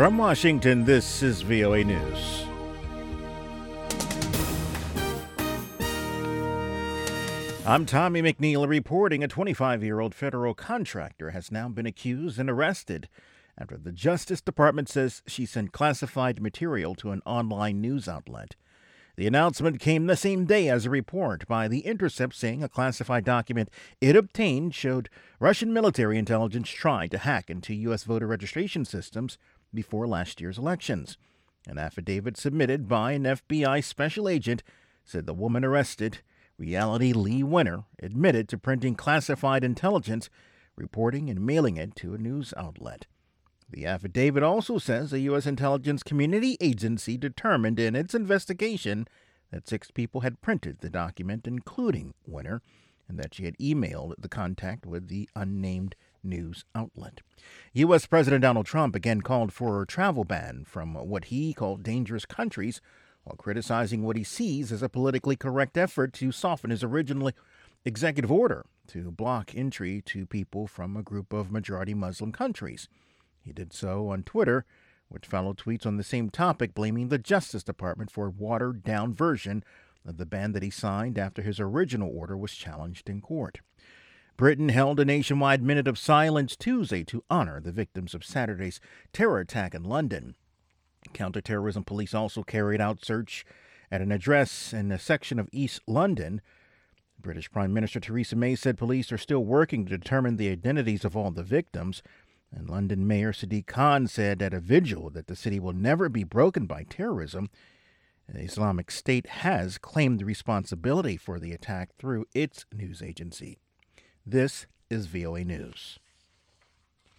From Washington, this is VOA News. I'm Tommy McNeil reporting a 25-year-old federal contractor has now been accused and arrested after the Justice Department says she sent classified material to an online news outlet. The announcement came the same day as a report by The Intercept saying a classified document it obtained showed Russian military intelligence tried to hack into U.S. voter registration systems before last year's elections. An affidavit submitted by an FBI special agent said the woman arrested, Reality Lee Winner, admitted to printing classified intelligence, reporting and mailing it to a news outlet. The affidavit also says a U.S. intelligence community agency determined in its investigation that 6 people had printed the document, including Winner, and that she had emailed the contact with the unnamed news outlet. U.S. President Donald Trump again called for a travel ban from what he called dangerous countries, while criticizing what he sees as a politically correct effort to soften his original executive order to block entry to people from a group of majority Muslim countries. He did so on Twitter, which followed tweets on the same topic blaming the Justice Department for a watered-down version of the ban that he signed after his original order was challenged in court. Britain held a nationwide minute of silence Tuesday to honor the victims of Saturday's terror attack in London. Counterterrorism police also carried out search at an address in a section of East London. British Prime Minister Theresa May said police are still working to determine the identities of all the victims. And London Mayor Sadiq Khan said at a vigil that the city will never be broken by terrorism. The Islamic State has claimed responsibility for the attack through its news agency. This is VOA News.